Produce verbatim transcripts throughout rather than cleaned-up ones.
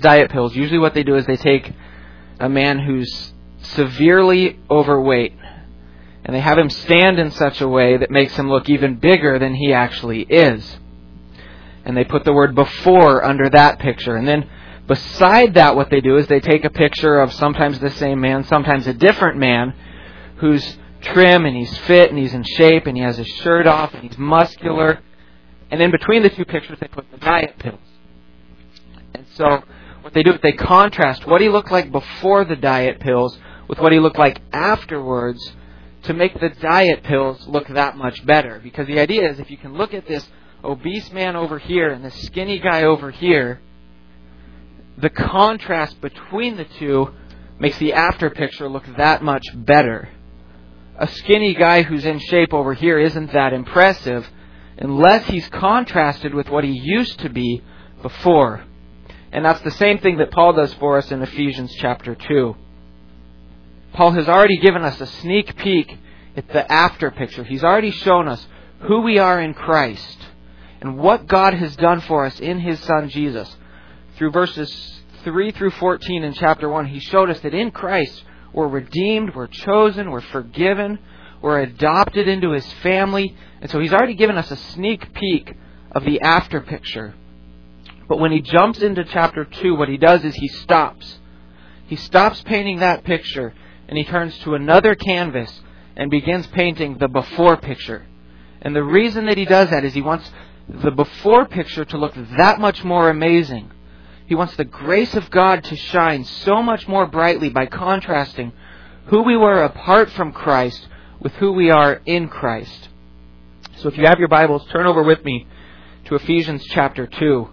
diet pills, usually what they do is they take a man who's severely overweight and they have him stand in such a way that makes him look even bigger than he actually is. And they put the word before under that picture. And then beside that, what they do is they take a picture of sometimes the same man, sometimes a different man who's trim and he's fit and he's in shape and he has his shirt off and he's muscular. And in between the two pictures, they put the diet pills. And so what they do is they contrast what he looked like before the diet pills with what he looked like afterwards to make the diet pills look that much better. Because the idea is if you can look at this obese man over here and this skinny guy over here, the contrast between the two makes the after picture look that much better. A skinny guy who's in shape over here isn't that impressive unless he's contrasted with what he used to be before. And that's the same thing that Paul does for us in Ephesians chapter two. Paul has already given us a sneak peek at the after picture. He's already shown us who we are in Christ and what God has done for us in His Son Jesus. Through verses three through fourteen in chapter one, He showed us that in Christ we're redeemed, we're chosen, we're forgiven, we're adopted into His family. And so He's already given us a sneak peek of the after picture. But when He jumps into chapter two, what He does is He stops. He stops painting that picture and He turns to another canvas and begins painting the before picture. And the reason that He does that is He wants the before picture to look that much more amazing. He wants the grace of God to shine so much more brightly by contrasting who we were apart from Christ with who we are in Christ. So if you have your Bibles, turn over with me to Ephesians chapter two.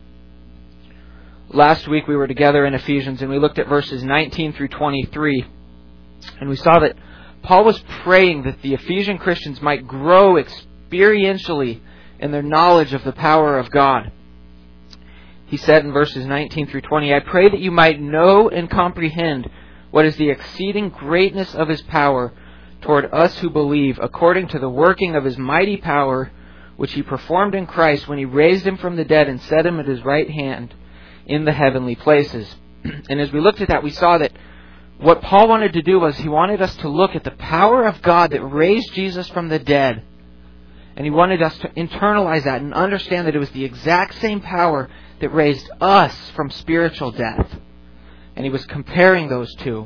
Last week we were together in Ephesians and we looked at verses nineteen through twenty-three. And we saw that Paul was praying that the Ephesian Christians might grow experientially in their knowledge of the power of God. He said in verses nineteen through twenty, I pray that you might know and comprehend what is the exceeding greatness of His power toward us who believe, according to the working of His mighty power, which He performed in Christ when He raised Him from the dead and set Him at His right hand in the heavenly places. And as we looked at that, we saw that what Paul wanted to do was he wanted us to look at the power of God that raised Jesus from the dead. And he wanted us to internalize that and understand that it was the exact same power that raised us from spiritual death. And he was comparing those two.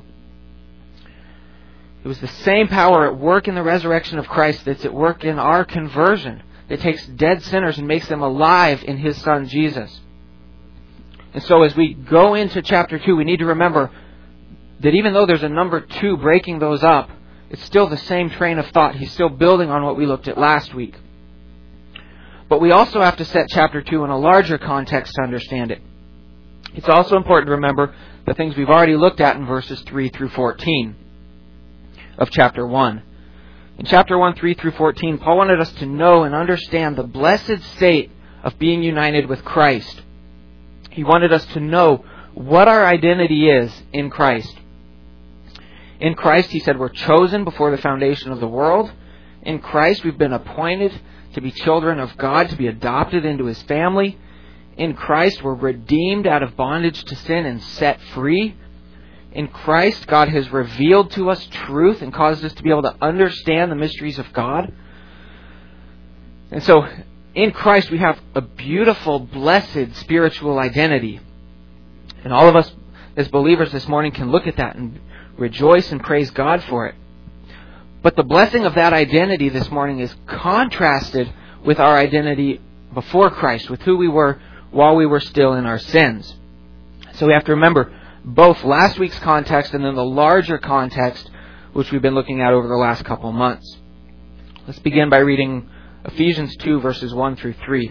It was the same power at work in the resurrection of Christ that's at work in our conversion. That takes dead sinners and makes them alive in His Son Jesus. And so as we go into chapter two, we need to remember that even though there's a number two breaking those up, it's still the same train of thought. He's still building on what we looked at last week. But we also have to set chapter two in a larger context to understand it. It's also important to remember the things we've already looked at in verses three through fourteen of chapter one. In chapter one, three through fourteen, Paul wanted us to know and understand the blessed state of being united with Christ. He wanted us to know what our identity is in Christ. In Christ, he said, we're chosen before the foundation of the world. In Christ, we've been appointed to be children of God, to be adopted into His family. In Christ, we're redeemed out of bondage to sin and set free. In Christ, God has revealed to us truth and caused us to be able to understand the mysteries of God. And so, in Christ, we have a beautiful, blessed spiritual identity. And all of us as believers this morning can look at that and rejoice and praise God for it. But the blessing of that identity this morning is contrasted with our identity before Christ, with who we were while we were still in our sins. So we have to remember both last week's context and then the larger context which we've been looking at over the last couple of months. Let's begin by reading Ephesians two, verses one through three.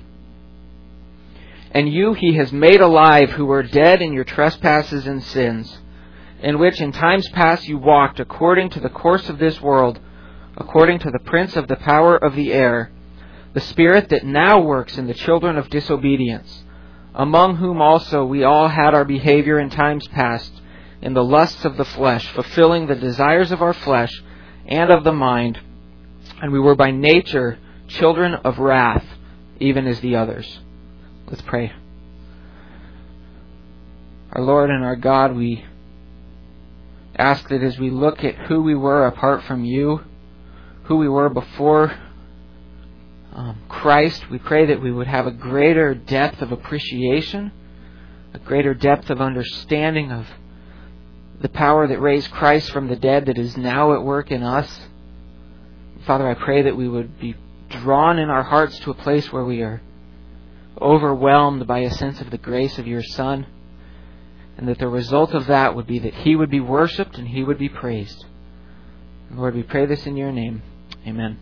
And you He has made alive who were dead in your trespasses and sins, in which in times past you walked according to the course of this world, according to the prince of the power of the air, the spirit that now works in the children of disobedience, among whom also we all had our behavior in times past, in the lusts of the flesh, fulfilling the desires of our flesh and of the mind, and we were by nature children of wrath, even as the others. Let's pray. Our Lord and our God, we ask that as we look at who we were apart from you, who we were before um, Christ, we pray that we would have a greater depth of appreciation, a greater depth of understanding of the power that raised Christ from the dead that is now at work in us. Father, I pray that we would be drawn in our hearts to a place where we are overwhelmed by a sense of the grace of your Son, and that the result of that would be that He would be worshipped and He would be praised. Lord, we pray this in your name. Amen.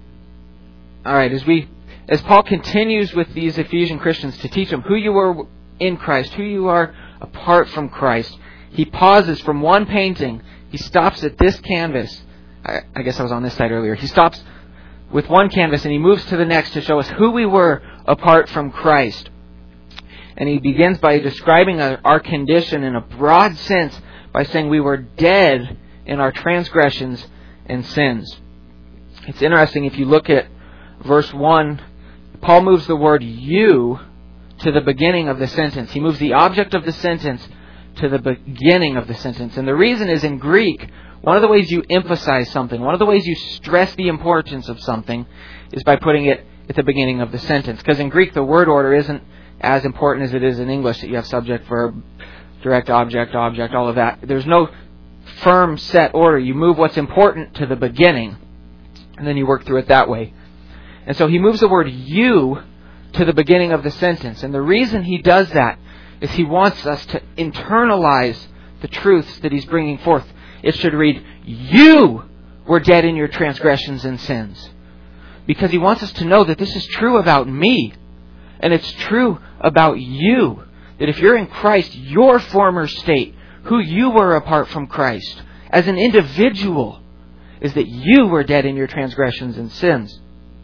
All right, as we, as Paul continues with these Ephesian Christians to teach them who you are in Christ, who you are apart from Christ, he pauses from one painting. He stops at this canvas. I, I guess I was on this side earlier. He stops with one canvas and he moves to the next to show us who we were apart from Christ. And he begins by describing our condition in a broad sense by saying we were dead in our transgressions and sins. It's interesting, if you look at verse one, Paul moves the word you to the beginning of the sentence. He moves the object of the sentence to the beginning of the sentence. And the reason is, in Greek, one of the ways you emphasize something, one of the ways you stress the importance of something is by putting it at the beginning of the sentence. Because in Greek, the word order isn't as important as it is in English, that you have subject, verb, direct object, object, all of that. There's no firm set order. You move what's important to the beginning, and then you work through it that way. And so he moves the word you to the beginning of the sentence. And the reason he does that is he wants us to internalize the truths that he's bringing forth. It should read, you were dead in your transgressions and sins. Because he wants us to know that this is true about me. And it's true about you. That if you're in Christ, your former state, who you were apart from Christ, as an individual, is that you were dead in your transgressions and sins.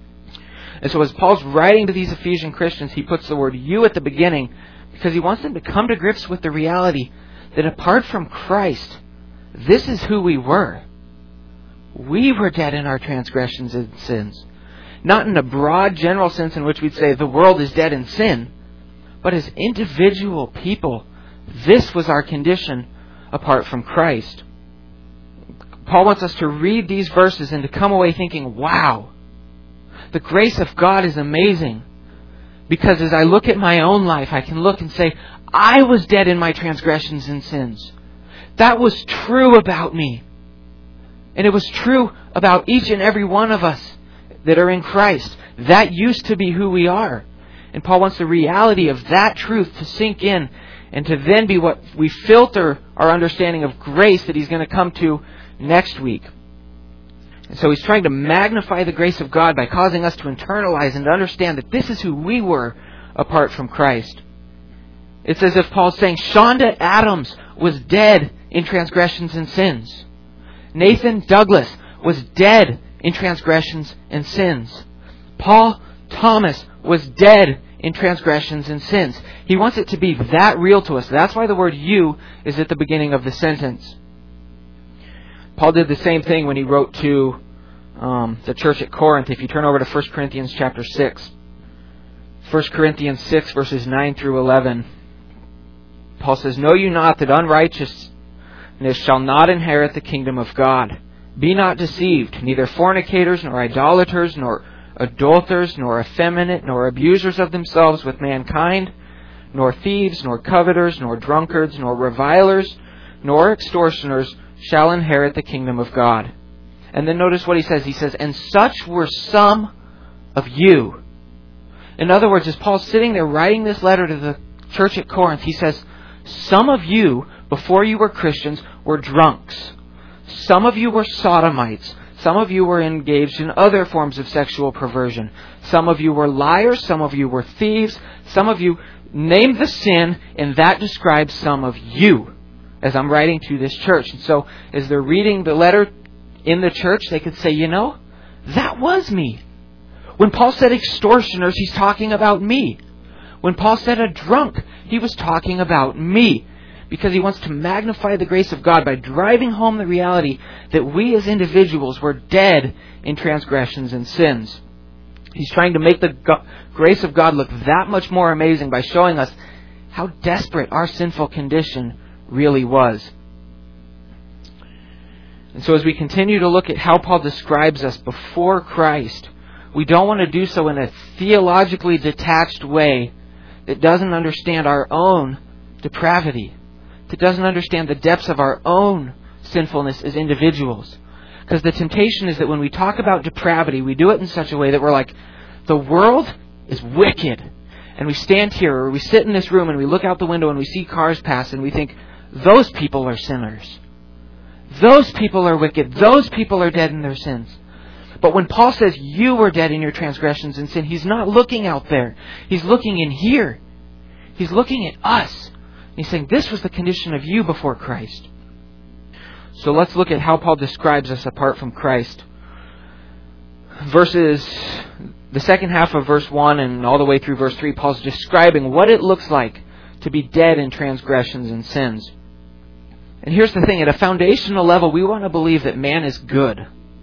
And so as Paul's writing to these Ephesian Christians, he puts the word you at the beginning because he wants them to come to grips with the reality that apart from Christ, this is who we were. We were dead in our transgressions and sins. Not in a broad general sense in which we'd say the world is dead in sin, but as individual people, this was our condition apart from Christ. Paul wants us to read these verses and to come away thinking, wow, the grace of God is amazing. Because as I look at my own life, I can look and say, I was dead in my transgressions and sins. That was true about me. And it was true about each and every one of us that are in Christ. That used to be who we are. And Paul wants the reality of that truth to sink in and to then be what we filter our understanding of grace that he's going to come to next week. And so he's trying to magnify the grace of God by causing us to internalize and to understand that this is who we were apart from Christ. It's as if Paul's saying, Shonda Adams was dead in transgressions and sins. Nathan Douglas was dead in transgressions and sins. Paul Thomas was dead in transgressions and sins. He wants it to be that real to us. That's why the word you is at the beginning of the sentence. Paul did the same thing when he wrote to um, the church at Corinth. If you turn over to First Corinthians chapter six. First Corinthians six verses nine through eleven. Paul says, Know you not that unrighteousness shall not inherit the kingdom of God? Be not deceived, neither fornicators, nor idolaters, nor adulterers, nor effeminate, nor abusers of themselves with mankind, nor thieves, nor coveters, nor drunkards, nor revilers, nor extortioners shall inherit the kingdom of God. And then notice what he says. He says, And such were some of you. In other words, as Paul's sitting there writing this letter to the church at Corinth, he says, some of you, before you were Christians, were drunks. Some of you were sodomites. Some of you were engaged in other forms of sexual perversion. Some of you were liars. Some of you were thieves. Some of you named the sin, and that describes some of you as I'm writing to this church. And so as they're reading the letter in the church, they could say, you know, that was me. When Paul said extortioners, he's talking about me. When Paul said a drunk, he was talking about me. Because he wants to magnify the grace of God by driving home the reality that we as individuals were dead in transgressions and sins. He's trying to make the go- grace of God look that much more amazing by showing us how desperate our sinful condition really was. And so as we continue to look at how Paul describes us before Christ, we don't want to do so in a theologically detached way that doesn't understand our own depravity, that doesn't understand the depths of our own sinfulness as individuals. Because the temptation is that when we talk about depravity, we do it in such a way that we're like, the world is wicked. And we stand here or we sit in this room and we look out the window and we see cars pass and we think, those people are sinners. Those people are wicked. Those people are dead in their sins. But when Paul says you were dead in your transgressions and sin, he's not looking out there. He's looking in here. He's looking at us. And he's saying this was the condition of you before Christ. So let's look at how Paul describes us apart from Christ. Verses, the second half of verse one and all the way through verse three, Paul's describing what it looks like to be dead in transgressions and sins. And here's the thing, at a foundational level, we want to believe that man is good.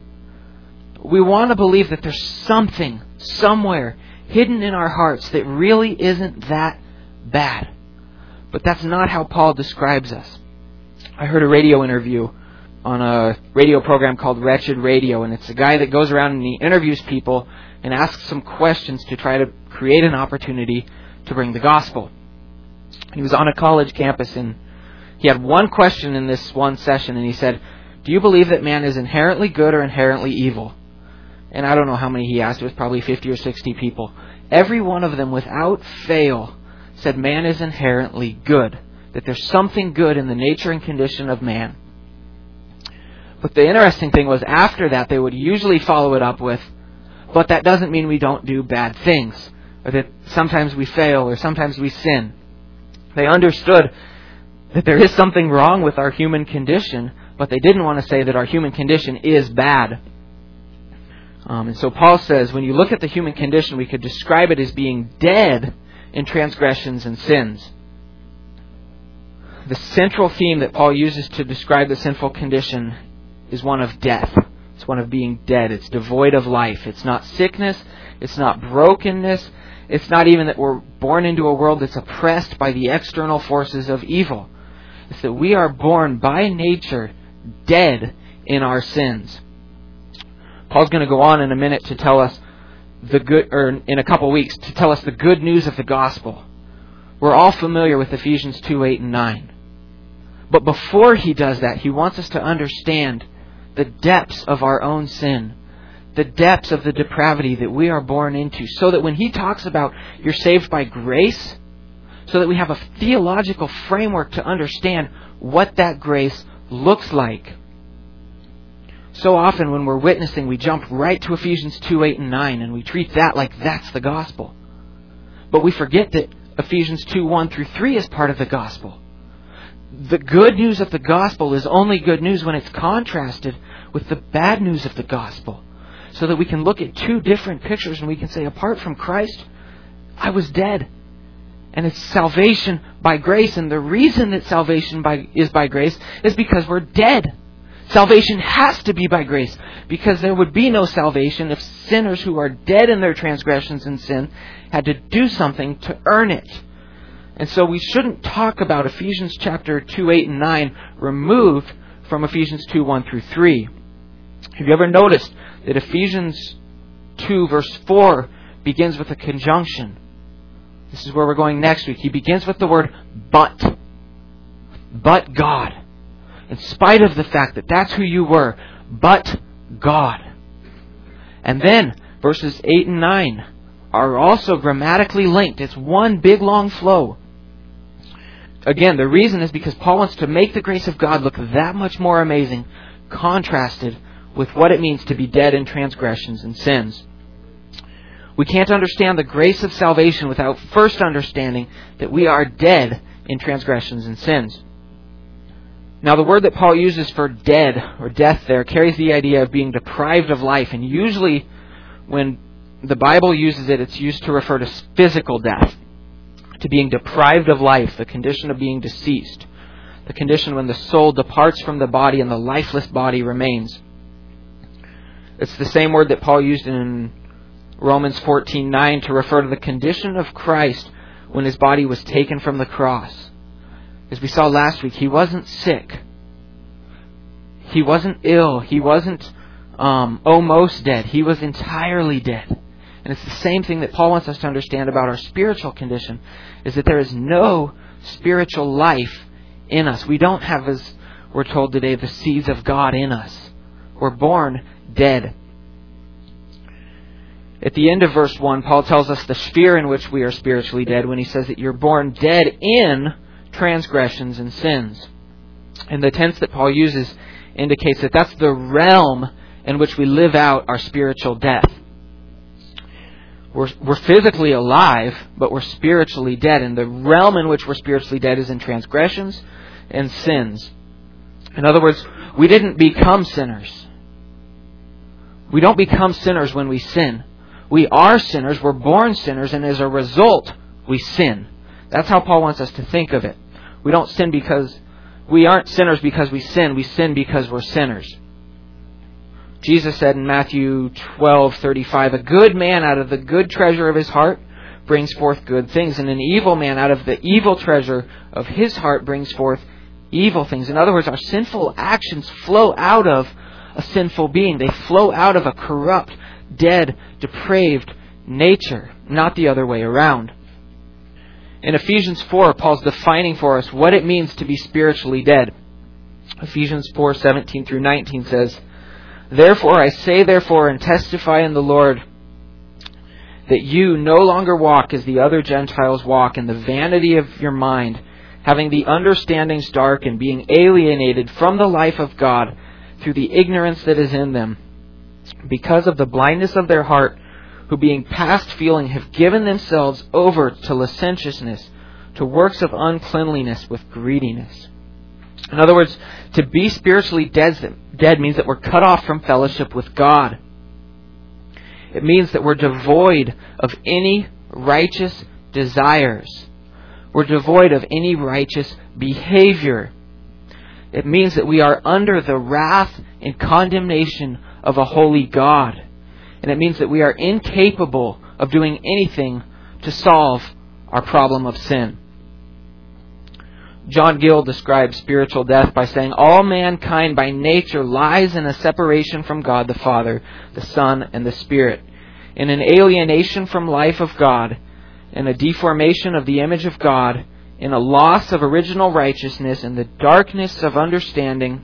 We want to believe that there's something, somewhere, hidden in our hearts that really isn't that bad. But that's not how Paul describes us. I heard a radio interview on a radio program called Wretched Radio, and it's a guy that goes around and he interviews people and asks some questions to try to create an opportunity to bring the gospel. He was on a college campus and he had one question in this one session, and he said, do you believe that man is inherently good or inherently evil? And I don't know how many he asked. It was probably fifty or sixty people. Every one of them, without fail, said man is inherently good. That there's something good in the nature and condition of man. But the interesting thing was, after that, they would usually follow it up with, but that doesn't mean we don't do bad things. Or that sometimes we fail, or sometimes we sin. They understood that there is something wrong with our human condition, but they didn't want to say that our human condition is bad. Um, and so Paul says, when you look at the human condition, we could describe it as being dead in transgressions and sins. The central theme that Paul uses to describe the sinful condition is one of death. It's one of being dead. It's devoid of life. It's not sickness. It's not brokenness. It's not even that we're born into a world that's oppressed by the external forces of evil. It's that we are born by nature dead in our sins. Paul's going to go on in a minute to tell us the good, or in a couple weeks, to tell us the good news of the gospel. We're all familiar with Ephesians two, eight, and nine. But before he does that, he wants us to understand the depths of our own sin, the depths of the depravity that we are born into, so that when he talks about you're saved by grace, so that we have a theological framework to understand what that grace looks like. So often when we're witnessing, we jump right to Ephesians two, eight, and nine, and we treat that like that's the gospel. But we forget that Ephesians two, one through three is part of the gospel. The good news of the gospel is only good news when it's contrasted with the bad news of the gospel. So that we can look at two different pictures and we can say, apart from Christ, I was dead. And it's salvation by grace. And the reason that salvation by, is by grace is because we're dead. Salvation has to be by grace, because there would be no salvation if sinners who are dead in their transgressions and sin had to do something to earn it. And so we shouldn't talk about Ephesians chapter two, eight, and nine removed from Ephesians two, one through three. Have you ever noticed that Ephesians two verse four begins with a conjunction? This is where we're going next week. He begins with the word but. But God. In spite of the fact that that's who you were, but God. And then verses eight and nine are also grammatically linked. It's one big long flow. Again, the reason is because Paul wants to make the grace of God look that much more amazing, contrasted with what it means to be dead in transgressions and sins. We can't understand the grace of salvation without first understanding that we are dead in transgressions and sins. Now, the word that Paul uses for dead or death there carries the idea of being deprived of life. And usually when the Bible uses it, it's used to refer to physical death, to being deprived of life, the condition of being deceased, the condition when the soul departs from the body and the lifeless body remains. It's the same word that Paul used in Romans fourteen nine to refer to the condition of Christ when His body was taken from the cross. As we saw last week, He wasn't sick. He wasn't ill. He wasn't um, almost dead. He was entirely dead. And it's the same thing that Paul wants us to understand about our spiritual condition, is that there is no spiritual life in us. We don't have, as we're told today, the seeds of God in us. We're born dead. At the end of verse one, Paul tells us the sphere in which we are spiritually dead when he says that you're born dead in transgressions and sins. And the tense that Paul uses indicates that that's the realm in which we live out our spiritual death. We're, we're physically alive, but we're spiritually dead. And the realm in which we're spiritually dead is in transgressions and sins. In other words, we didn't become sinners. We don't become sinners when we sin. We are sinners, we're born sinners, and as a result, we sin. That's how Paul wants us to think of it. We don't sin because, we aren't sinners because we sin, we sin because we're sinners. Jesus said in Matthew twelve thirty-five, a good man out of the good treasure of his heart brings forth good things, and an evil man out of the evil treasure of his heart brings forth evil things. In other words, our sinful actions flow out of a sinful being. They flow out of a corrupt, dead, depraved nature, not the other way around. In Ephesians four, Paul's defining for us what it means to be spiritually dead. Ephesians four seventeen through nineteen says, therefore I say therefore and testify in the Lord that you no longer walk as the other Gentiles walk in the vanity of your mind, having the understandings dark and being alienated from the life of God through the ignorance that is in them, because of the blindness of their heart, who being past feeling have given themselves over to licentiousness, to works of uncleanliness with greediness. In other words, to be spiritually dead, dead means that we're cut off from fellowship with God. It means that we're devoid of any righteous desires. We're devoid of any righteous behavior. It means that we are under the wrath and condemnation of a holy God. And it means that we are incapable of doing anything to solve our problem of sin. John Gill describes spiritual death by saying, all mankind by nature lies in a separation from God the Father, the Son, and the Spirit, in an alienation from life of God, in a deformation of the image of God, in a loss of original righteousness, in the darkness of understanding,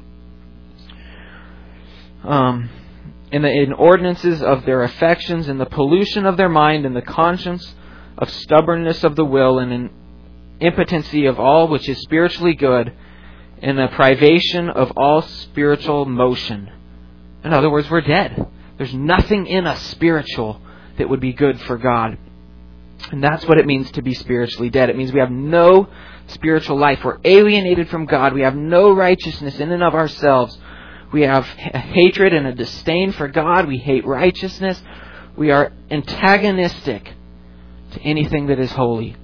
um, in the inordinances of their affections, in the pollution of their mind, in the conscience of stubbornness of the will, and in impotency of all which is spiritually good, in the privation of all spiritual motion. In other words, we're dead. There's nothing in us spiritual that would be good for God. And that's what it means to be spiritually dead. It means we have no spiritual life. We're alienated from God. We have no righteousness in and of ourselves. We have a hatred and a disdain for God. We hate righteousness. We are antagonistic to anything that is holy.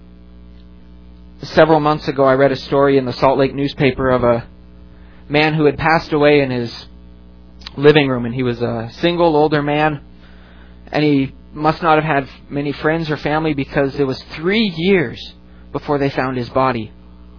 Several months ago, I read a story in the Salt Lake newspaper of a man who had passed away in his living room. And he was a single, older man. And he must not have had many friends or family because it was three years before they found his body.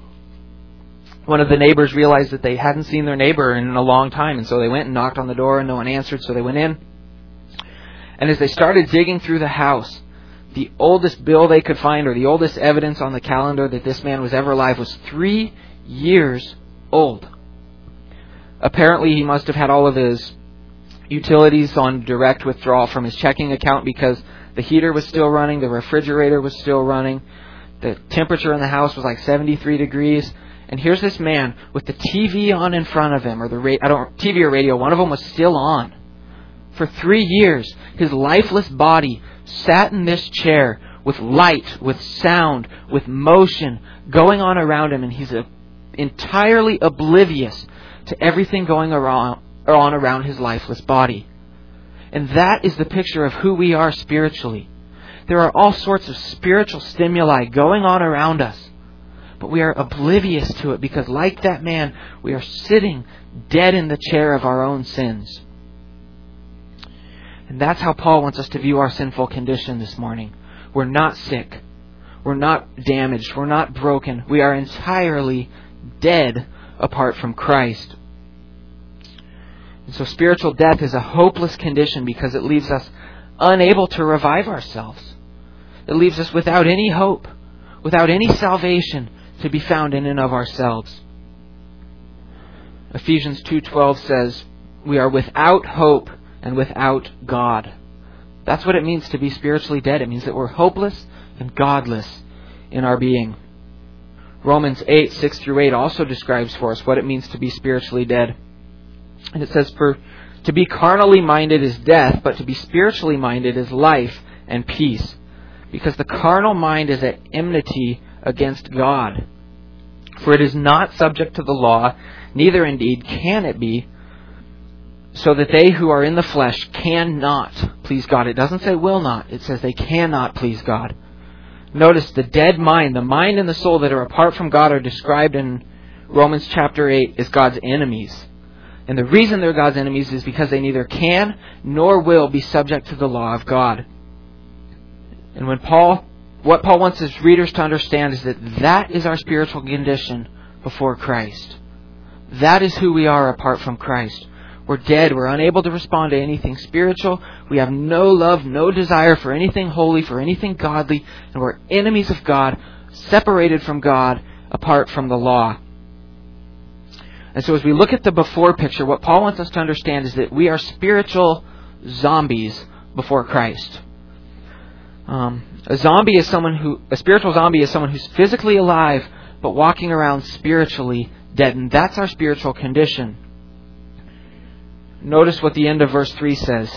One of the neighbors realized that they hadn't seen their neighbor in a long time, and so they went and knocked on the door and no one answered, so they went in. And as they started digging through the house, the oldest bill they could find, or the oldest evidence on the calendar that this man was ever alive, was three years old. Apparently he must have had all of his utilities on direct withdrawal from his checking account because the heater was still running, the refrigerator was still running, the temperature in the house was like seventy-three degrees. And here's this man with the T V on in front of him, or the ra- I don't T V or radio, one of them was still on. For three years, his lifeless body sat in this chair with light, with sound, with motion going on around him, and he's a, entirely oblivious to everything going around, on around his lifeless body. And that is the picture of who we are spiritually. There are all sorts of spiritual stimuli going on around us, but we are oblivious to it because, like that man, we are sitting dead in the chair of our own sins. And that's how Paul wants us to view our sinful condition this morning. We're not sick. We're not damaged. We're not broken. We are entirely dead apart from Christ. And so spiritual death is a hopeless condition because it leaves us unable to revive ourselves. It leaves us without any hope, without any salvation to be found in and of ourselves. Ephesians two twelve says, we are without hope and without God. That's what it means to be spiritually dead. It means that we're hopeless and godless in our being. Romans eight, six through eight also describes for us what it means to be spiritually dead. And it says, for to be carnally minded is death, but to be spiritually minded is life and peace. Because the carnal mind is at enmity against God. For it is not subject to the law, neither indeed can it be, so that they who are in the flesh cannot please God. It doesn't say will not. It says they cannot please God. Notice the dead mind, the mind and the soul that are apart from God are described in Romans chapter eight as God's enemies. And the reason they're God's enemies is because they neither can nor will be subject to the law of God. And when Paul, what Paul wants his readers to understand is that that is our spiritual condition before Christ. That is who we are apart from Christ. We're dead. We're unable to respond to anything spiritual. We have no love, no desire for anything holy, for anything godly. And we're enemies of God, separated from God, apart from the law. And so as we look at the before picture, what Paul wants us to understand is that we are spiritual zombies before Christ. Um, a zombie is someone who, a spiritual zombie is someone who's physically alive, but walking around spiritually dead. And that's our spiritual condition. Notice what the end of verse three says.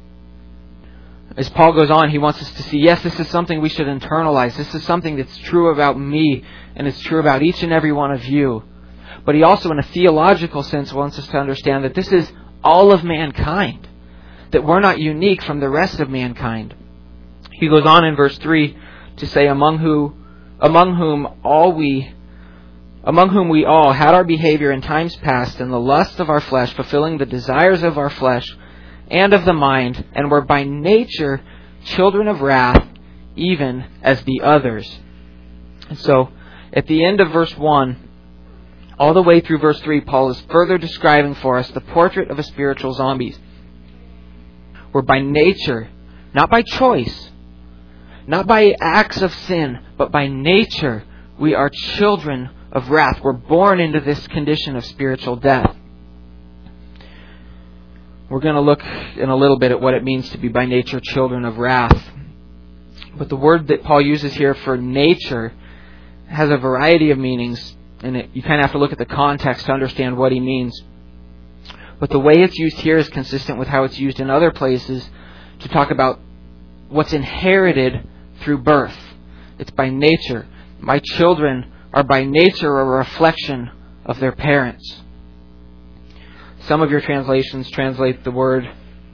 As Paul goes on, he wants us to see, yes, this is something we should internalize. This is something that's true about me, and it's true about each and every one of you. But he also, in a theological sense, wants us to understand that this is all of mankind. That we're not unique from the rest of mankind. He goes on in verse three to say, among who, among whom all we, among whom we all had our behavior in times past in the lust of our flesh, fulfilling the desires of our flesh and of the mind, and were by nature children of wrath, even as the others. And so, at the end of verse one, all the way through verse three, Paul is further describing for us the portrait of a spiritual zombie. We're by nature, not by choice, not by acts of sin, but by nature, we are children of wrath. We're born into this condition of spiritual death. We're going to look in a little bit at what it means to be by nature children of wrath. But the word that Paul uses here for nature has a variety of meanings. And it, you kind of have to look at the context to understand what he means. But the way it's used here is consistent with how it's used in other places to talk about what's inherited through birth. It's by nature. My children are by nature a reflection of their parents. Some of your translations translate the word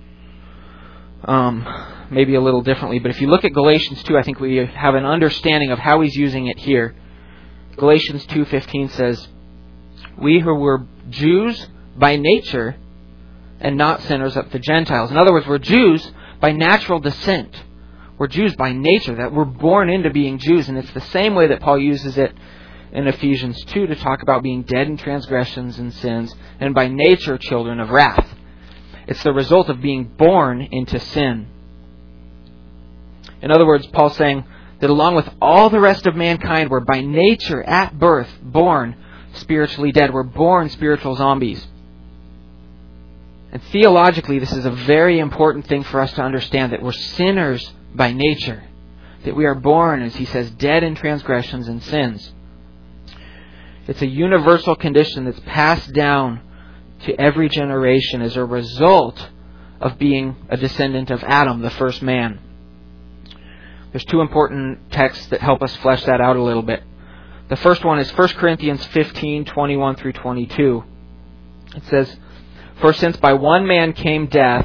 um, maybe a little differently. But if you look at Galatians two, I think we have an understanding of how he's using it here. Galatians two fifteen says, we who were Jews by nature and not sinners of the Gentiles. In other words, we're Jews by natural descent. We're Jews by nature, that we're born into being Jews. And it's the same way that Paul uses it in Ephesians two to talk about being dead in transgressions and sins and by nature children of wrath. It's the result of being born into sin. In other words, Paul's saying that along with all the rest of mankind, we're by nature, at birth, born spiritually dead. We're born spiritual zombies. And theologically, this is a very important thing for us to understand, that we're sinners by nature. That we are born, as he says, dead in transgressions and sins. It's a universal condition that's passed down to every generation as a result of being a descendant of Adam, the first man. There's two important texts that help us flesh that out a little bit. The first one is First Corinthians fifteen, twenty-one through twenty-two. It says, for since by one man came death,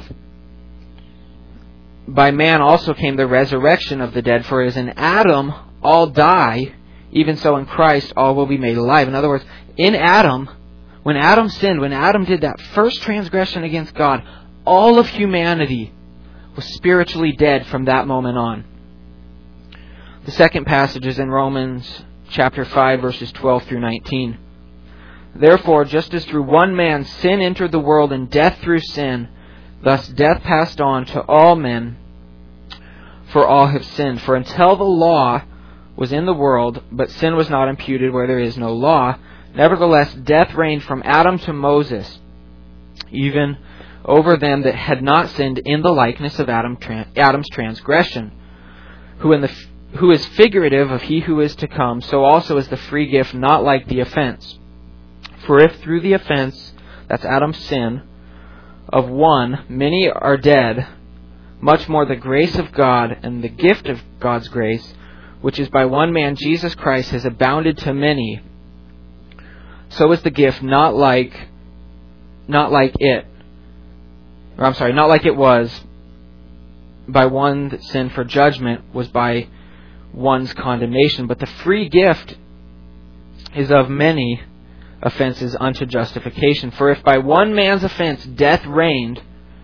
by man also came the resurrection of the dead. For as in Adam all die, even so in Christ all will be made alive. In other words, in Adam, when Adam sinned, when Adam did that first transgression against God, all of humanity was spiritually dead from that moment on. The second passage is in Romans chapter five, verses twelve through nineteen. Therefore, just as through one man sin entered the world, and death through sin, thus death passed on to all men, for all have sinned. For until the law was in the world, but sin was not imputed where there is no law, nevertheless death reigned from Adam to Moses, even over them that had not sinned, in the likeness of Adam, Adam's transgression, who in the who is figurative of he who is to come, so also is the free gift not like the offense. For if through the offense, that's Adam's sin, of one many are dead, much more the grace of God and the gift of God's grace, which is by one man Jesus Christ, has abounded to many, so is the gift not like not like it or I'm sorry, not like it was by one that sinned for judgment, was by one's condemnation. But the free gift is of many offenses unto justification. For if by one man's offense death reigned,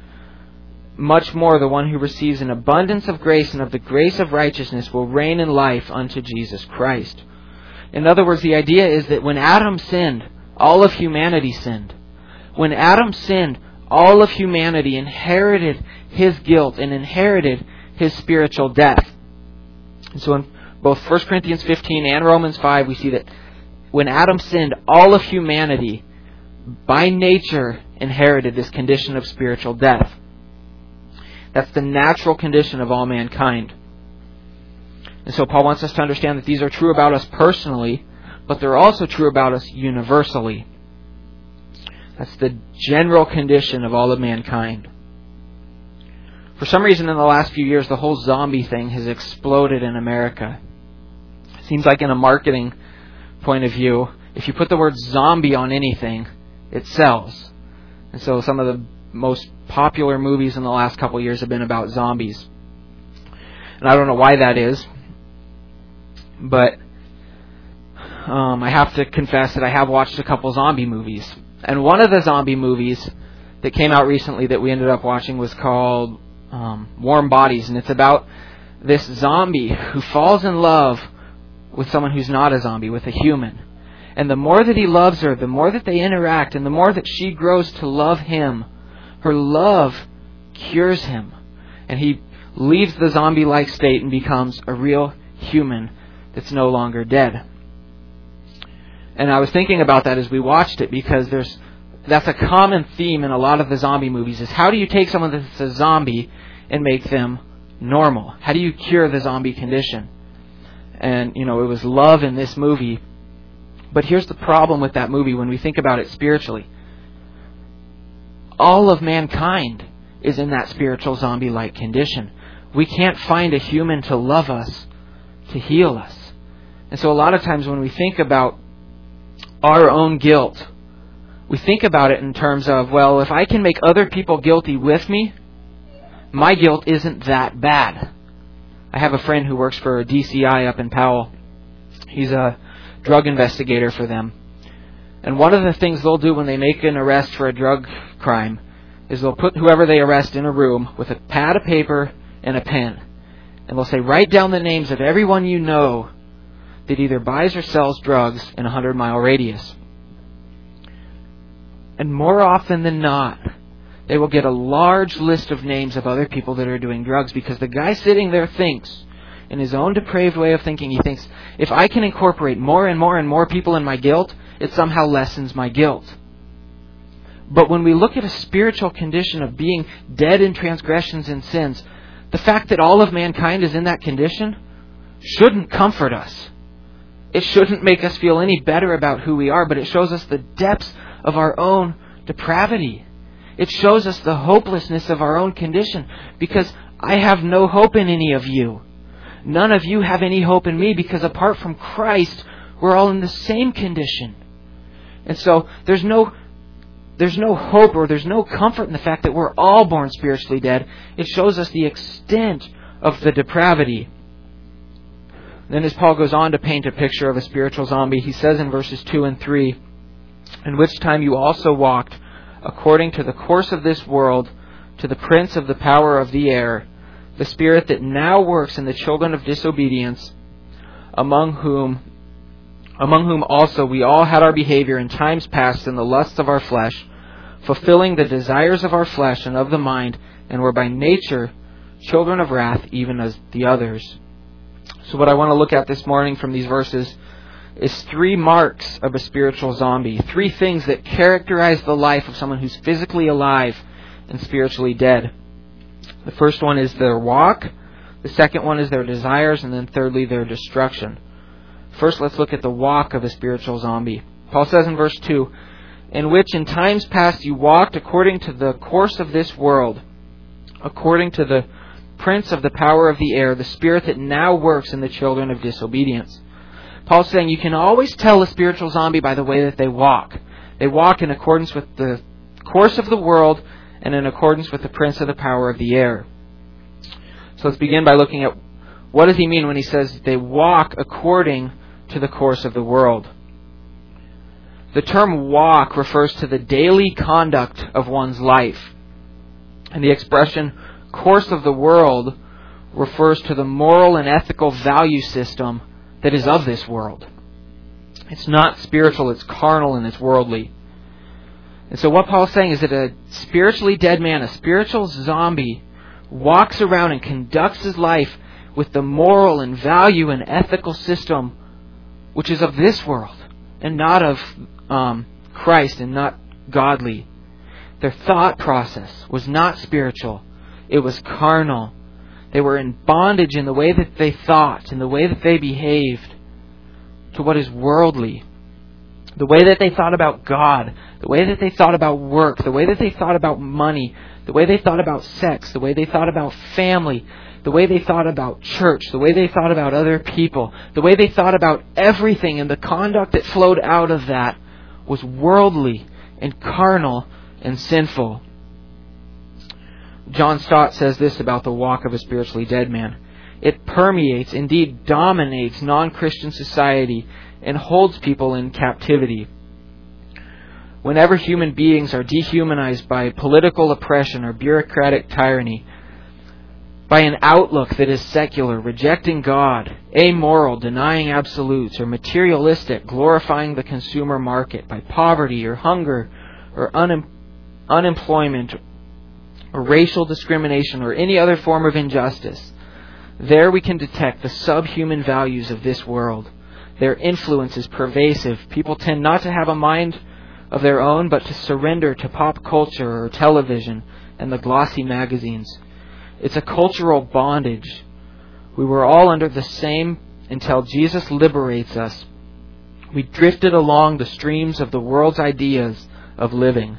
much more the one who receives an abundance of grace and of the grace of righteousness will reign in life unto Jesus Christ. In other words, the idea is that when Adam sinned, all of humanity sinned. When Adam sinned, all of humanity inherited his guilt and inherited his spiritual death. And so in both First Corinthians fifteen and Romans five, we see that when Adam sinned, all of humanity by nature inherited this condition of spiritual death. That's the natural condition of all mankind. And so Paul wants us to understand that these are true about us personally, but they're also true about us universally. That's the general condition of all of mankind. For some reason in the last few years, the whole zombie thing has exploded in America. It seems like in a marketing point of view, if you put the word zombie on anything, it sells. And so some of the most popular movies in the last couple of years have been about zombies. And I don't know why that is, but um, I have to confess that I have watched a couple zombie movies. And one of the zombie movies that came out recently that we ended up watching was called um, Warm Bodies. And it's about this zombie who falls in love with someone who's not a zombie, with a human. And the more that he loves her, the more that they interact, and the more that she grows to love him, her love cures him. And he leaves the zombie-like state and becomes a real human that's no longer dead. And I was thinking about that as we watched it, because there's that's a common theme in a lot of the zombie movies, is how do you take someone that's a zombie and make them normal? How do you cure the zombie condition? And, you know, it was love in this movie. But here's the problem with that movie when we think about it spiritually. All of mankind is in that spiritual zombie-like condition. We can't find a human to love us, to heal us. And so a lot of times when we think about our own guilt, we think about it in terms of, well, if I can make other people guilty with me, my guilt isn't that bad. I have a friend who works for D C I up in Powell. He's a drug investigator for them. And one of the things they'll do when they make an arrest for a drug crime is they'll put whoever they arrest in a room with a pad of paper and a pen. And they'll say, write down the names of everyone you know that either buys or sells drugs in a hundred mile radius. And more often than not, they will get a large list of names of other people that are doing drugs, because the guy sitting there thinks, in his own depraved way of thinking, he thinks, if I can incorporate more and more and more people in my guilt, it somehow lessens my guilt. But when we look at a spiritual condition of being dead in transgressions and sins, the fact that all of mankind is in that condition shouldn't comfort us. It shouldn't make us feel any better about who we are, but it shows us the depths of our own depravity. It shows us the hopelessness of our own condition, because I have no hope in any of you. None of you have any hope in me, because apart from Christ, we're all in the same condition. And so there's no there's no hope, or there's no comfort in the fact that we're all born spiritually dead. It shows us the extent of the depravity. Then as Paul goes on to paint a picture of a spiritual zombie, he says in verses two and three, in which time you also walked according to the course of this world, to the prince of the power of the air, the spirit that now works in the children of disobedience, among whom among whom also we all had our behavior in times past in the lusts of our flesh, fulfilling the desires of our flesh and of the mind, and were by nature children of wrath, even as the others. So what I want to look at this morning from these verses is three marks of a spiritual zombie. Three things that characterize the life of someone who's physically alive and spiritually dead. The first one is their walk. The second one is their desires. And then thirdly, their destruction. First, let's look at the walk of a spiritual zombie. Paul says in verse two, "In which in times past you walked according to the course of this world, according to the prince of the power of the air, the spirit that now works in the children of disobedience." Paul's saying you can always tell a spiritual zombie by the way that they walk. They walk in accordance with the course of the world and in accordance with the prince of the power of the air. So let's begin by looking at what does he mean when he says they walk according to the course of the world. The term walk refers to the daily conduct of one's life. And the expression course of the world refers to the moral and ethical value system that is of this world. It's not spiritual, it's carnal and it's worldly. And so what Paul's saying is that a spiritually dead man, a spiritual zombie, walks around and conducts his life with the moral and value and ethical system which is of this world and not of um, Christ and not godly. Their thought process was not spiritual. It was carnal. They were in bondage in the way that they thought, in the way that they behaved, to what is worldly. The way that they thought about God, the way that they thought about work, the way that they thought about money, the way they thought about sex, the way they thought about family, the way they thought about church, the way they thought about other people, the way they thought about everything, and the conduct that flowed out of that was worldly and carnal and sinful. John Stott says this about the walk of a spiritually dead man. It permeates, indeed dominates non-Christian society and holds people in captivity. Whenever human beings are dehumanized by political oppression or bureaucratic tyranny, by an outlook that is secular, rejecting God, amoral, denying absolutes, or materialistic, glorifying the consumer market, by poverty or hunger or un- unemployment or racial discrimination or any other form of injustice, there we can detect the subhuman values of this world. Their influence is pervasive. People tend not to have a mind of their own, but to surrender to pop culture or television and the glossy magazines. It's a cultural bondage. We were all under the same until Jesus liberates us. We drifted along the streams of the world's ideas of living.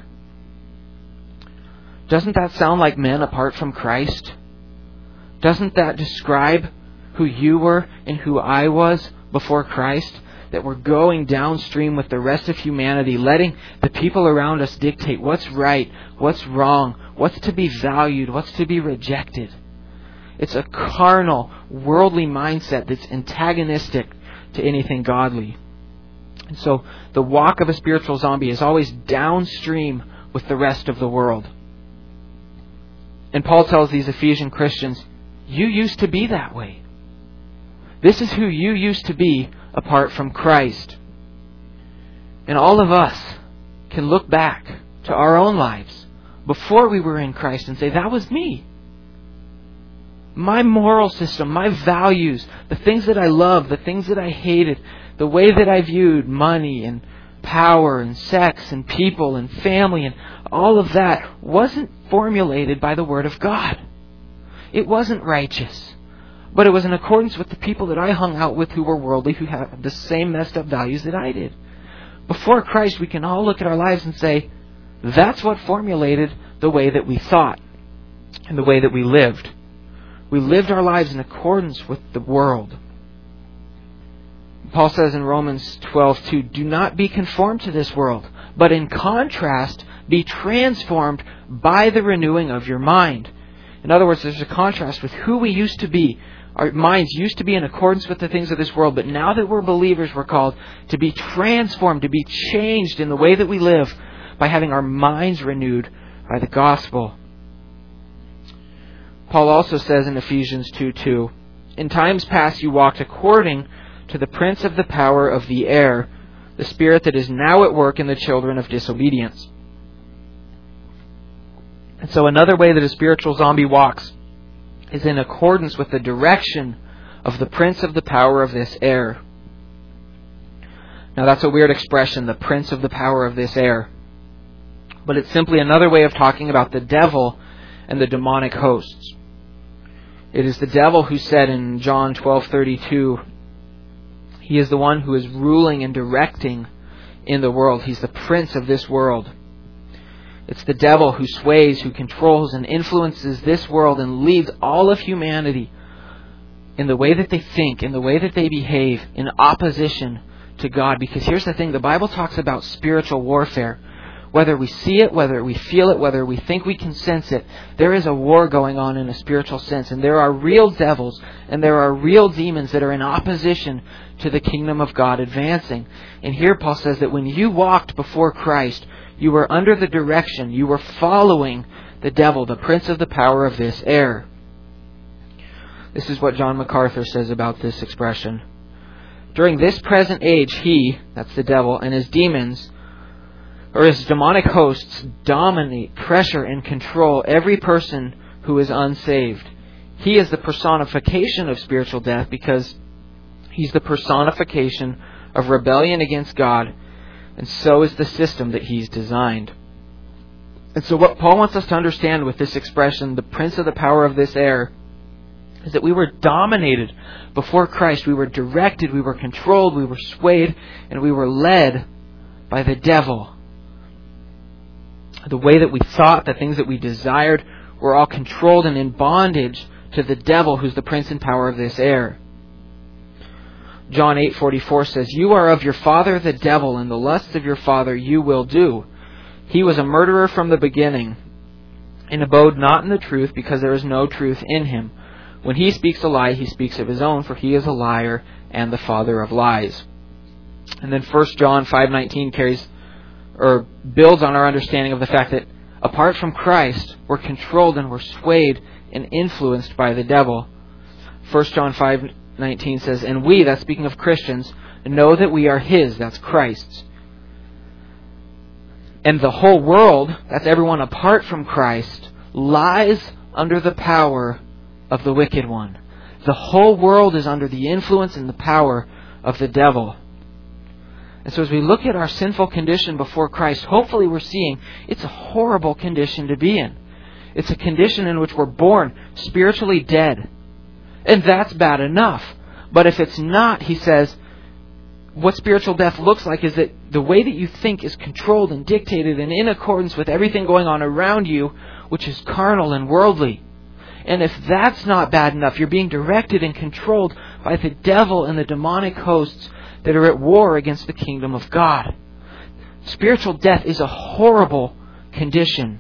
Doesn't that sound like men apart from Christ? Doesn't that describe who you were and who I was before Christ? That we're going downstream with the rest of humanity, letting the people around us dictate what's right, what's wrong, what's to be valued, what's to be rejected. It's a carnal, worldly mindset that's antagonistic to anything godly. And so the walk of a spiritual zombie is always downstream with the rest of the world. And Paul tells these Ephesian Christians, you used to be that way. This is who you used to be apart from Christ. And all of us can look back to our own lives before we were in Christ and say, that was me. My moral system, my values, the things that I loved, the things that I hated, the way that I viewed money and power and sex and people and family and all of that wasn't formulated by the Word of God. It wasn't righteous. But it was in accordance with the people that I hung out with who were worldly, who had the same messed up values that I did. Before Christ, we can all look at our lives and say, that's what formulated the way that we thought and the way that we lived. We lived our lives in accordance with the world. Paul says in Romans twelve two, do not be conformed to this world, but in contrast, be transformed by the renewing of your mind. In other words, there's a contrast with who we used to be. Our minds used to be in accordance with the things of this world, but now that we're believers, we're called to be transformed, to be changed in the way that we live by having our minds renewed by the gospel. Paul also says in Ephesians two two, in times past you walked according to the prince of the power of the air, the spirit that is now at work in the children of disobedience. And so another way that a spiritual zombie walks is in accordance with the direction of the prince of the power of this air. Now that's a weird expression, the prince of the power of this air. But it's simply another way of talking about the devil and the demonic hosts. It is the devil who said in John twelve thirty-two, he is the one who is ruling and directing in the world. He's the prince of this world. It's the devil who sways, who controls and influences this world and leads all of humanity in the way that they think, in the way that they behave, in opposition to God. Because here's the thing, the Bible talks about spiritual warfare. Whether we see it, whether we feel it, whether we think we can sense it, there is a war going on in a spiritual sense. And there are real devils and there are real demons that are in opposition to the kingdom of God advancing. And here Paul says that when you walked before Christ, you were under the direction, you were following the devil, the prince of the power of this air. This is what John MacArthur says about this expression. During this present age, he, that's the devil, and his demons, or his demonic hosts, dominate, pressure, and control every person who is unsaved. He is the personification of spiritual death because he's the personification of rebellion against God, and so is the system that he's designed. And so what Paul wants us to understand with this expression, the prince of the power of this air, is that we were dominated before Christ. We were directed, we were controlled, we were swayed, and we were led by the devil. The way that we thought, the things that we desired, were all controlled and in bondage to the devil, who's the prince and power of this air. John eight forty-four says, "You are of your father the devil, and the lusts of your father you will do. He was a murderer from the beginning, and abode not in the truth, because there is no truth in him. When he speaks a lie, he speaks of his own, for he is a liar and the father of lies." And then First John five nineteen carries or builds on our understanding of the fact that apart from Christ, we're controlled and we're swayed and influenced by the devil. First John five nineteen says, "And we," that's speaking of Christians, "know that we are his," that's Christ's. "And the whole world," that's everyone apart from Christ, "lies under the power of the wicked one." The whole world is under the influence and the power of the devil. And so as we look at our sinful condition before Christ, hopefully we're seeing it's a horrible condition to be in. It's a condition in which we're born spiritually dead. And that's bad enough. But if it's not, he says, what spiritual death looks like is that the way that you think is controlled and dictated and in accordance with everything going on around you, which is carnal and worldly. And if that's not bad enough, you're being directed and controlled by the devil and the demonic hosts that are at war against the kingdom of God. Spiritual death is a horrible condition.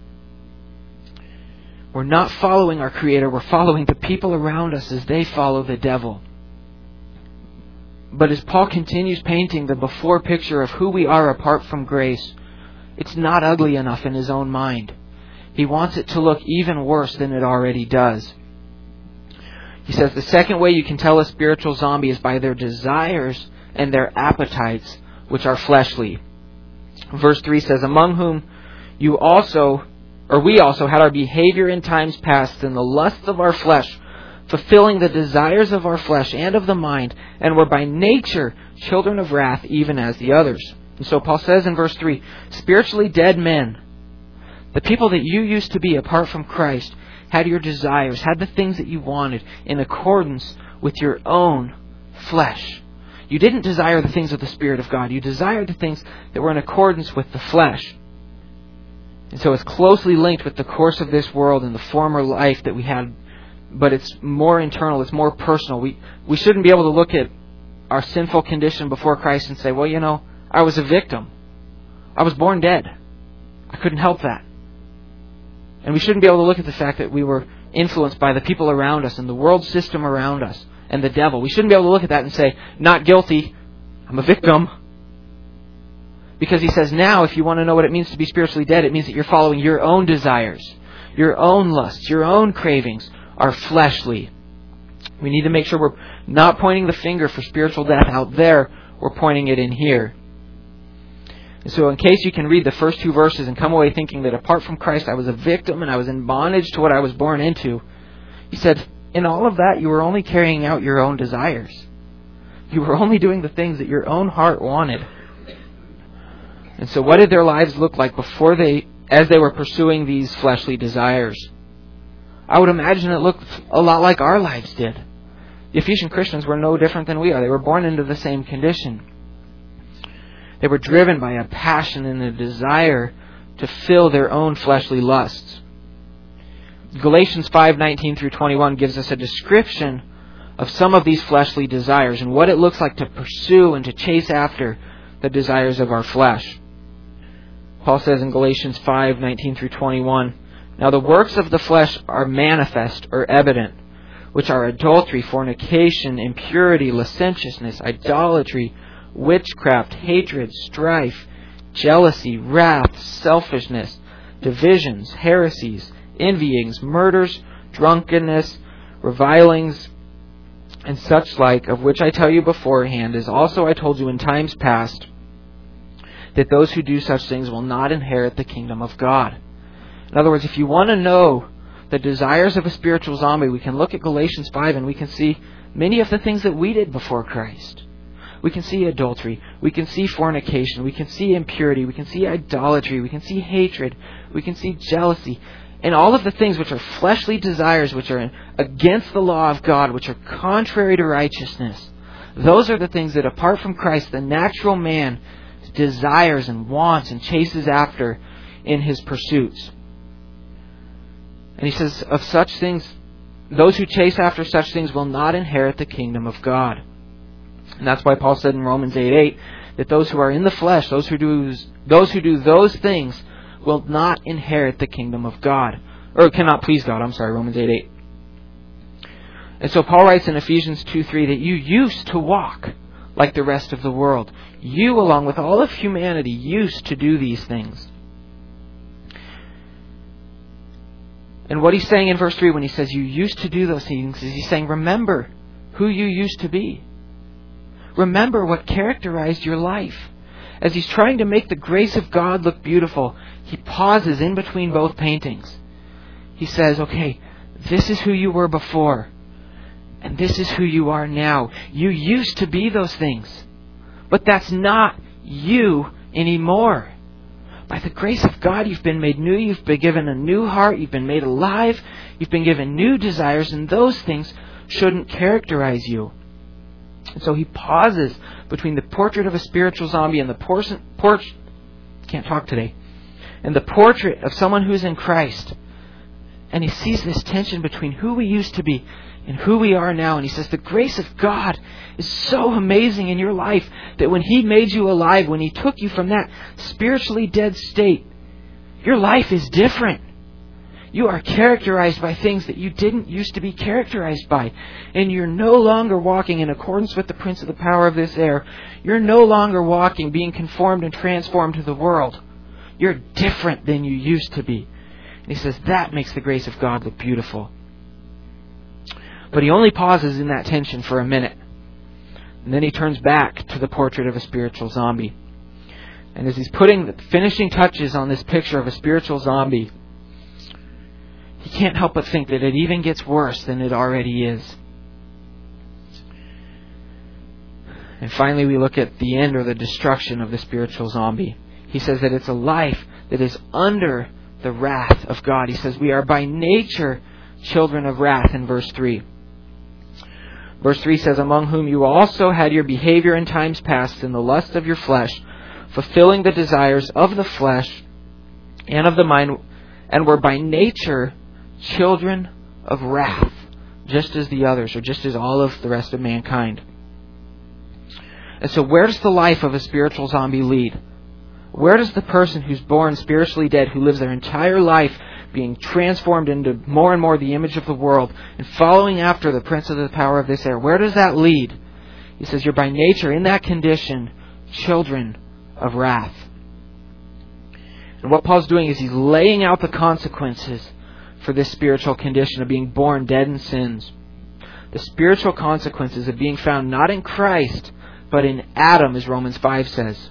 We're not following our Creator. We're following the people around us as they follow the devil. But as Paul continues painting the before picture of who we are apart from grace, it's not ugly enough in his own mind. He wants it to look even worse than it already does. He says the second way you can tell a spiritual zombie is by their desires and their appetites, which are fleshly. Verse three says, "Among whom you also, or we also, had our behavior in times past in the lusts of our flesh, fulfilling the desires of our flesh and of the mind, and were by nature children of wrath, even as the others." And so Paul says in verse three, spiritually dead men, the people that you used to be apart from Christ, had your desires, had the things that you wanted in accordance with your own flesh. You didn't desire the things of the Spirit of God. You desired the things that were in accordance with the flesh. And so it's closely linked with the course of this world and the former life that we had, but it's more internal, it's more personal. We we shouldn't be able to look at our sinful condition before Christ and say, well, you know, I was a victim. I was born dead. I couldn't help that. And we shouldn't be able to look at the fact that we were influenced by the people around us and the world system around us and the devil. We shouldn't be able to look at that and say, not guilty, I'm a victim. Because he says now, if you want to know what it means to be spiritually dead, it means that you're following your own desires, your own lusts, your own cravings are fleshly. We need to make sure we're not pointing the finger for spiritual death out there. We're pointing it in here. And so in case you can read the first two verses and come away thinking that apart from Christ I was a victim and I was in bondage to what I was born into, he said, in all of that you were only carrying out your own desires. You were only doing the things that your own heart wanted. And so what did their lives look like before they, as they were pursuing these fleshly desires? I would imagine it looked a lot like our lives did. The Ephesian Christians were no different than we are. They were born into the same condition. They were driven by a passion and a desire to fill their own fleshly lusts. Galatians five nineteen through twenty-one gives us a description of some of these fleshly desires and what it looks like to pursue and to chase after the desires of our flesh. Paul says in Galatians five nineteen through twenty-one, now the works of the flesh are manifest or evident, which are adultery, fornication, impurity, licentiousness, idolatry, witchcraft, hatred, strife, jealousy, wrath, selfishness, divisions, heresies, envyings, murders, drunkenness, revilings, and such like, of which I tell you beforehand, as also I told you in times past, that those who do such things will not inherit the kingdom of God. In other words, if you want to know the desires of a spiritual zombie, we can look at Galatians five and we can see many of the things that we did before Christ. We can see adultery. We can see fornication. We can see impurity. We can see idolatry. We can see hatred. We can see jealousy. And all of the things which are fleshly desires, which are against the law of God, which are contrary to righteousness. Those are the things that apart from Christ, the natural man desires and wants and chases after in his pursuits. And he says, of such things, those who chase after such things will not inherit the kingdom of God. And that's why Paul said in Romans eight eight that those who are in the flesh, those who do those who do those things, will not inherit the kingdom of God. Or cannot please God. I'm sorry, Romans eight eight. And so Paul writes in Ephesians two three that you used to walk like the rest of the world. You, along with all of humanity, used to do these things. And what he's saying in verse three when he says you used to do those things is he's saying remember who you used to be. Remember what characterized your life. As he's trying to make the grace of God look beautiful, he pauses in between both paintings. He says, okay, this is who you were before. And this is who you are now. You used to be those things. But that's not you anymore. By the grace of God, you've been made new. You've been given a new heart. You've been made alive. You've been given new desires. And those things shouldn't characterize you. And so he pauses between the portrait of a spiritual zombie and the portion, port, can't talk today, and the portrait of someone who's in Christ. And he sees this tension between who we used to be and who we are now. And he says the grace of God is so amazing in your life that when He made you alive, when He took you from that spiritually dead state, your life is different. You are characterized by things that you didn't used to be characterized by. And you're no longer walking in accordance with the prince of the power of this air. You're no longer walking, being conformed and transformed to the world. You're different than you used to be. And he says that makes the grace of God look beautiful. But he only pauses in that tension for a minute. And then he turns back to the portrait of a spiritual zombie. And as he's putting the finishing touches on this picture of a spiritual zombie, he can't help but think that it even gets worse than it already is. And finally we look at the end or the destruction of the spiritual zombie. He says that it's a life that is under the wrath of God. He says we are by nature children of wrath in verse three. Verse three says, among whom you also had your behavior in times past in the lust of your flesh, fulfilling the desires of the flesh and of the mind, and were by nature children of wrath, just as the others, or just as all of the rest of mankind. And so where does the life of a spiritual zombie lead? Where does the person who's born spiritually dead, who lives their entire life being transformed into more and more the image of the world and following after the prince of the power of this air, where does that lead? He says you're by nature, in that condition, children of wrath. And what Paul's doing is he's laying out the consequences for this spiritual condition of being born dead in sins. the spiritual consequences of being found not in Christ, but in Adam, as Romans five says.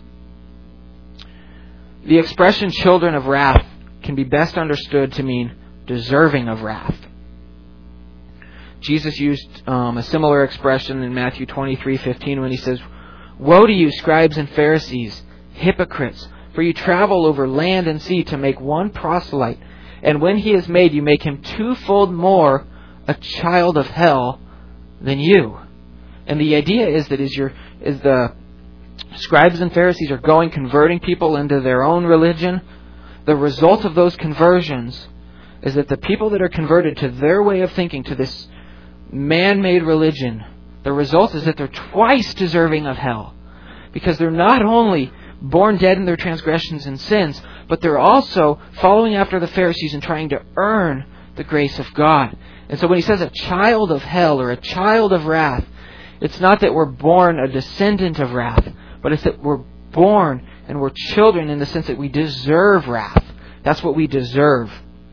The expression children of wrath can be best understood to mean deserving of wrath. Jesus used um, a similar expression in Matthew twenty-three fifteen when he says, "Woe to you, scribes and Pharisees, hypocrites, for you travel over land and sea to make one proselyte, and when he is made, you make him twofold more a child of hell than you." And the idea is that as, you're, as the scribes and Pharisees are going, converting people into their own religion, the result of those conversions is that the people that are converted to their way of thinking, to this man-made religion, the result is that they're twice deserving of hell. Because they're not only born dead in their transgressions and sins, but they're also following after the Pharisees and trying to earn the grace of God. And so when he says a child of hell or a child of wrath, it's not that we're born a descendant of wrath, but it's that we're born and we're children in the sense that we deserve wrath. That's what we deserve.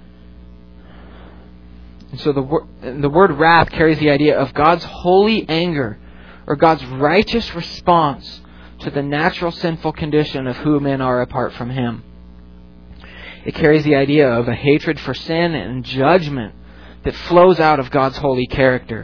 And so the, wor- the word wrath carries the idea of God's holy anger or God's righteous response to the natural sinful condition of who men are apart from Him. It carries the idea of a hatred for sin and judgment that flows out of God's holy character.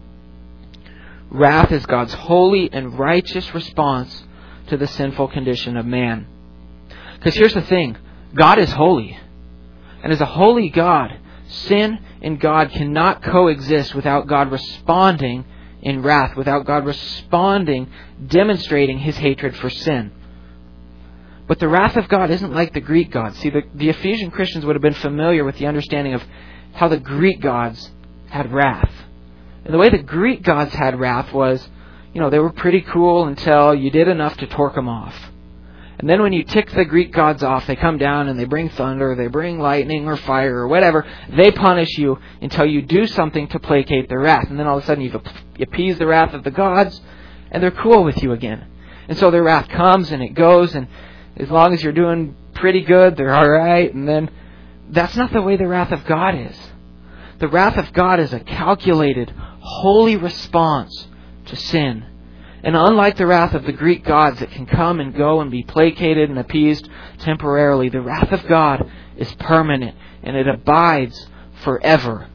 Wrath is God's holy and righteous response to the sinful condition of man. Because here's the thing, God is holy. And as a holy God, sin and God cannot coexist without God responding in wrath, without God responding, demonstrating His hatred for sin. But the wrath of God isn't like the Greek gods. See, the, the Ephesian Christians would have been familiar with the understanding of how the Greek gods had wrath. And the way the Greek gods had wrath was, you know, they were pretty cool until you did enough to torque them off. And then when you tick the Greek gods off, they come down and they bring thunder, they bring lightning or fire or whatever. They punish you until you do something to placate their wrath. And then all of a sudden you've appeased the wrath of the gods and they're cool with you again. And so their wrath comes and it goes, and as long as you're doing pretty good, they're all right. And then that's not the way the wrath of God is. The wrath of God is a calculated, holy response to sin. And unlike the wrath of the Greek gods that can come and go and be placated and appeased temporarily, the wrath of God is permanent and it abides forever.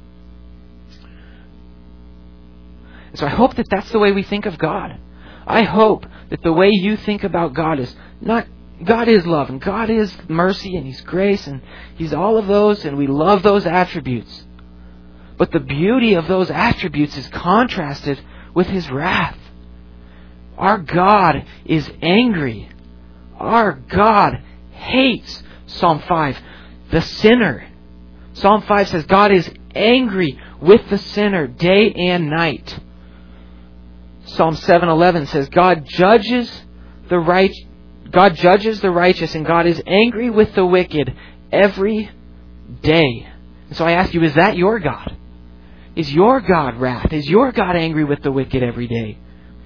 So I hope that that's the way we think of God. I hope that the way you think about God is not, God is love and God is mercy and He's grace and He's all of those, and we love those attributes. But the beauty of those attributes is contrasted with His wrath. Our God is angry. Our God hates, Psalm five, the sinner. Psalm five says God is angry with the sinner day and night. Psalm seven eleven says God judges the right, God judges the righteous, and God is angry with the wicked every day. And so I ask you, is that your God? Is your God wrath? Is your God angry with the wicked every day?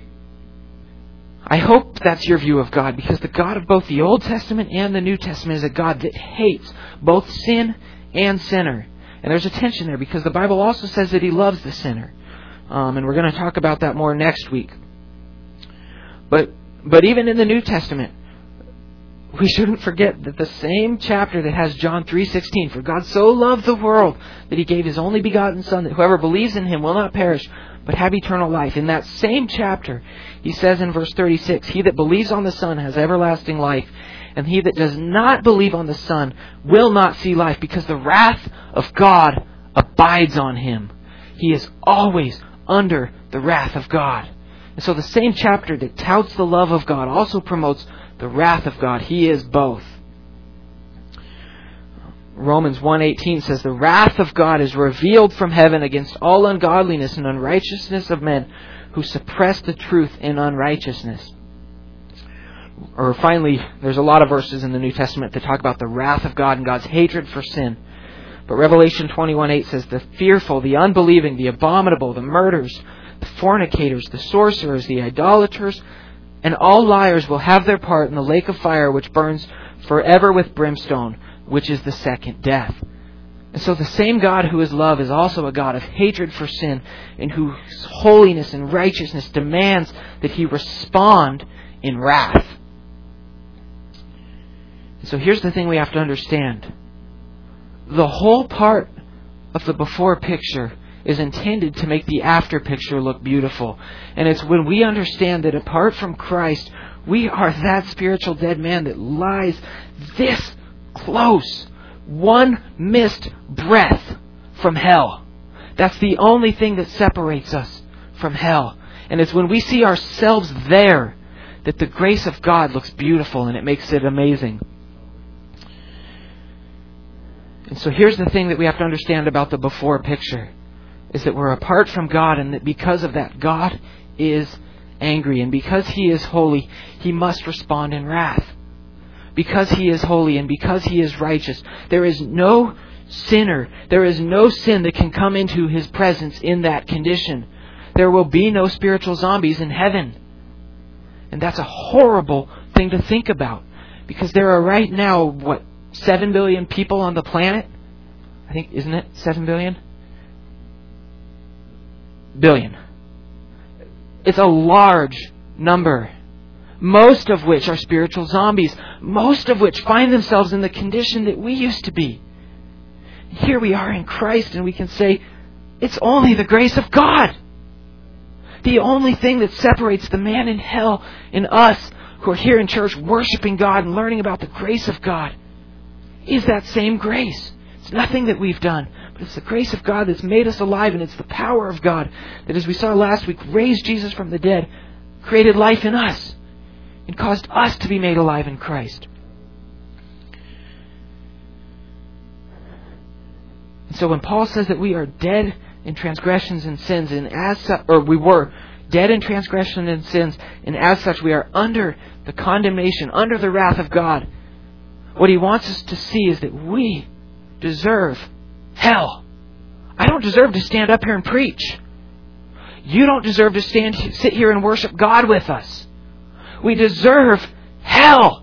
I hope that's your view of God, because the God of both the Old Testament and the New Testament is a God that hates both sin and sinner. And there's a tension there, because the Bible also says that He loves the sinner. Um, and we're going to talk about that more next week. But but even in the New Testament, we shouldn't forget that the same chapter that has John three sixteen, for God so loved the world that He gave His only begotten Son, that whoever believes in Him will not perish, but have eternal life. In that same chapter, He says in verse thirty-six, he that believes on the Son has everlasting life, and he that does not believe on the Son will not see life, because the wrath of God abides on him. He is always under the wrath of God. And so the same chapter that touts the love of God also promotes the wrath of God. He is both. Romans one eighteen says, the wrath of God is revealed from heaven against all ungodliness and unrighteousness of men who suppress the truth in unrighteousness. Or finally, there's a lot of verses in the New Testament that talk about the wrath of God and God's hatred for sin. But Revelation twenty-one eight says, the fearful, the unbelieving, the abominable, the murderers, the fornicators, the sorcerers, the idolaters, and all liars will have their part in the lake of fire which burns forever with brimstone, which is the second death. And so the same God who is love is also a God of hatred for sin, and whose holiness and righteousness demands that He respond in wrath. So here's the thing we have to understand. The whole part of the before picture is intended to make the after picture look beautiful. And it's when we understand that apart from Christ, we are that spiritual dead man that lies this close, one missed breath from hell. That's the only thing that separates us from hell. And it's when we see ourselves there that the grace of God looks beautiful and it makes it amazing. And so here's the thing that we have to understand about the before picture, is that we're apart from God, and that because of that, God is angry. And because He is holy, He must respond in wrath. Because He is holy and because He is righteous, there is no sinner, there is no sin that can come into His presence in that condition. There will be no spiritual zombies in heaven. And that's a horrible thing to think about. Because there are right now, what, seven billion people on the planet? I think, isn't it seven billion? Billion. It's a large number. Most of which are spiritual zombies. Most of which find themselves in the condition that we used to be. Here we are in Christ, and we can say, it's only the grace of God. The only thing that separates the man in hell and us who are here in church worshiping God and learning about the grace of God is that same grace. It's nothing that we've done, but it's the grace of God that's made us alive, and it's the power of God that, as we saw last week, raised Jesus from the dead, created life in us, and caused us to be made alive in Christ. And so when Paul says that we are dead in transgressions and sins, and as such, or we were dead in transgression and sins, and as such we are under the condemnation, under the wrath of God, what he wants us to see is that we deserve hell. I don't deserve to stand up here and preach. You don't deserve to stand, sit here and worship God with us. We deserve hell.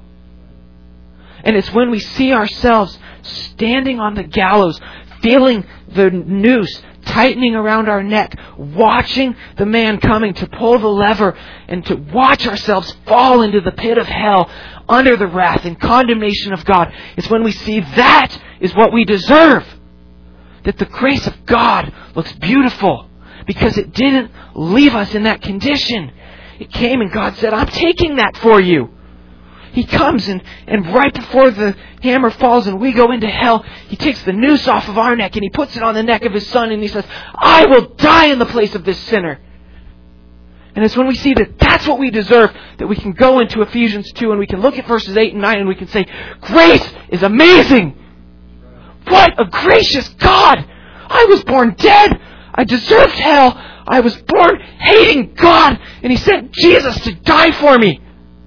And it's when we see ourselves standing on the gallows, feeling the noose tightening around our neck, watching the man coming to pull the lever and to watch ourselves fall into the pit of hell under the wrath and condemnation of God. It's when we see that is what we deserve. That the grace of God looks beautiful because it didn't leave us in that condition. It came and God said, I'm taking that for you. He comes and, and right before the hammer falls and we go into hell, He takes the noose off of our neck and He puts it on the neck of His Son and He says, I will die in the place of this sinner. And it's when we see that that's what we deserve that we can go into Ephesians two and we can look at verses eight and nine and we can say, grace is amazing. What a gracious God. I was born dead. I deserved hell. I was born hating God, and He sent Jesus to die for me.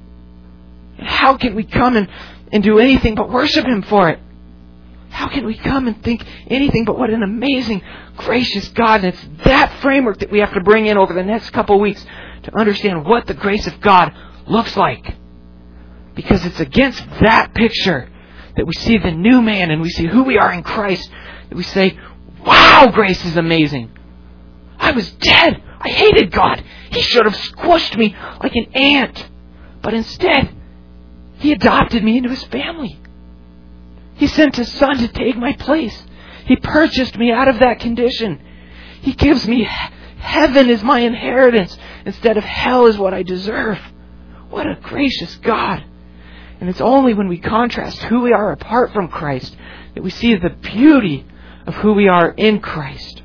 How can we come and, and do anything but worship Him for it? How can we come and think anything but what an amazing, gracious God? And it's that framework that we have to bring in over the next couple of weeks to understand what the grace of God looks like. Because it's against that picture that we see the new man and we see who we are in Christ, that we say, wow, grace is amazing. I was dead. I hated God. He should have squished me like an ant. But instead, He adopted me into His family. He sent His Son to take my place. He purchased me out of that condition. He gives me heaven as my inheritance instead of hell as what I deserve. What a gracious God. And it's only when we contrast who we are apart from Christ that we see the beauty of who we are in Christ.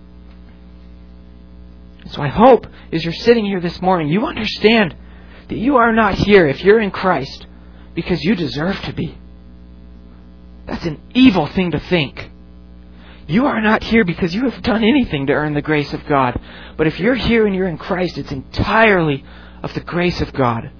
So I hope as you're sitting here this morning, you understand that you are not here if you're in Christ because you deserve to be. That's an evil thing to think. You are not here because you have done anything to earn the grace of God. But if you're here and you're in Christ, it's entirely of the grace of God.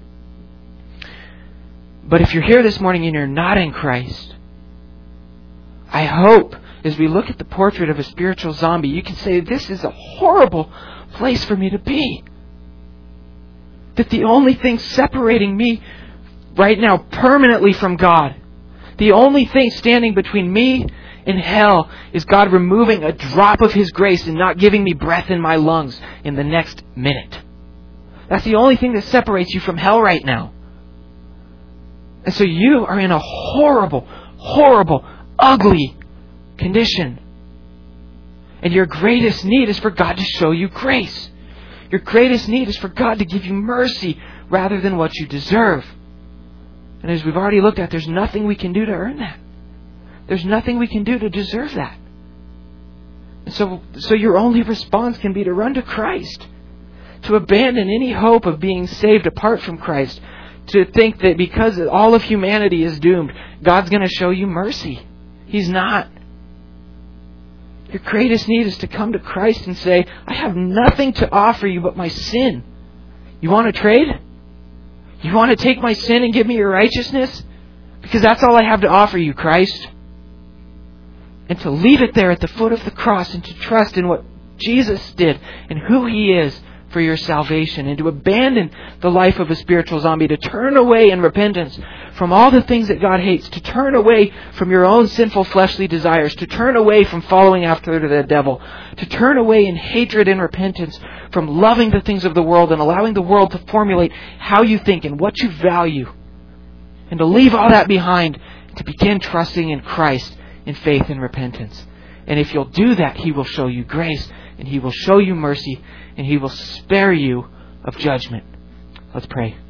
But if you're here this morning and you're not in Christ, I hope as we look at the portrait of a spiritual zombie, you can say, this is a horrible place for me to be. That the only thing separating me right now permanently from God, the only thing standing between me in hell is God removing a drop of His grace and not giving me breath in my lungs in the next minute. That's the only thing that separates you from hell right now. And so you are in a horrible, horrible, ugly condition. And your greatest need is for God to show you grace. Your greatest need is for God to give you mercy rather than what you deserve. And as we've already looked at, there's nothing we can do to earn that. There's nothing we can do to deserve that. And so, so your only response can be to run to Christ. To abandon any hope of being saved apart from Christ. To think that because all of humanity is doomed, God's going to show you mercy. He's not. Your greatest need is to come to Christ and say, I have nothing to offer you but my sin. You want to trade? You want to take my sin and give me your righteousness? Because that's all I have to offer you, Christ. And to leave it there at the foot of the cross and to trust in what Jesus did and who He is for your salvation, and to abandon the life of a spiritual zombie, to turn away in repentance from all the things that God hates, to turn away from your own sinful fleshly desires, to turn away from following after the devil, to turn away in hatred and repentance from loving the things of the world and allowing the world to formulate how you think and what you value, and to leave all that behind, to begin trusting in Christ in faith and repentance. And if you'll do that, He will show you grace, and He will show you mercy, and He will spare you of judgment. Let's pray.